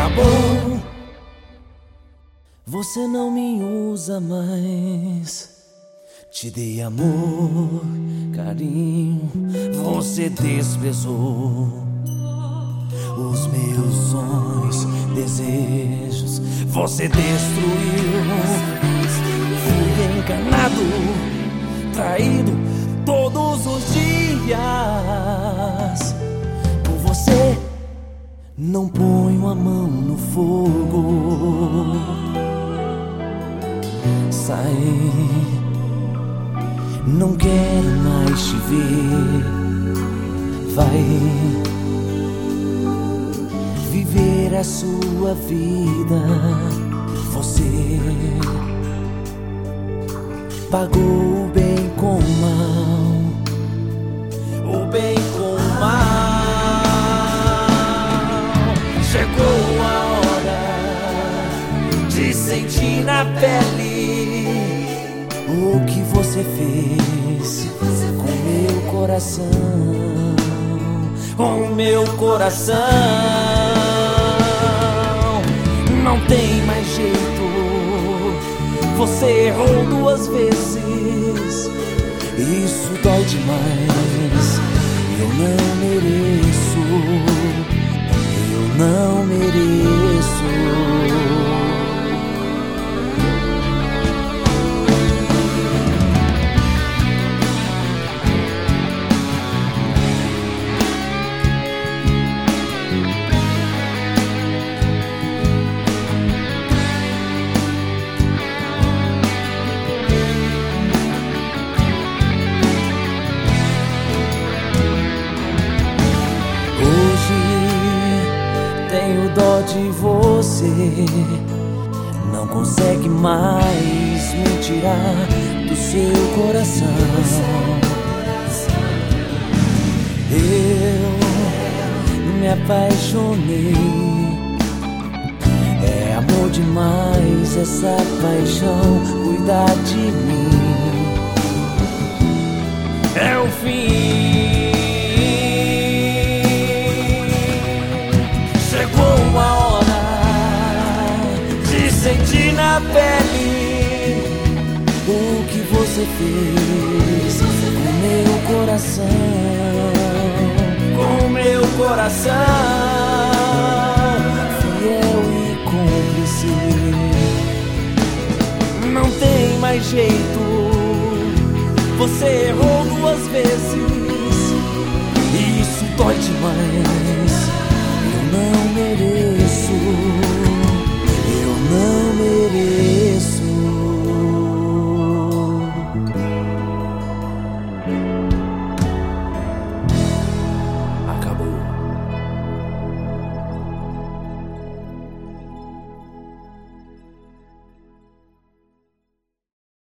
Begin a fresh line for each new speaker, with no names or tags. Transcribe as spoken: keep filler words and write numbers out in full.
acabou. Você não me usa mais. Te dei amor, carinho, você desprezou os meus sonhos, desejos, você destruiu. Fui enganado, traído todos os dias. Por você não ponho a mão no fogo. Saí, não quero mais te ver. Vai viver a sua vida. Você pagou o bem com o mal, o bem com o mal. Chegou a hora de sentir na pele o que você fez com meu coração, com meu coração. Não tem mais jeito, você errou duas vezes. Isso dói demais. Eu não mereço, eu não mereço. Tenho dó de você, não consegue mais me tirar do seu coração. Eu me apaixonei, é amor demais essa paixão, cuidar de mim é o fim. Uma hora de sentir na pele o que você fez com meu coração, com meu coração, fiel e cúmplice. Não tem mais jeito, você errou duas vezes.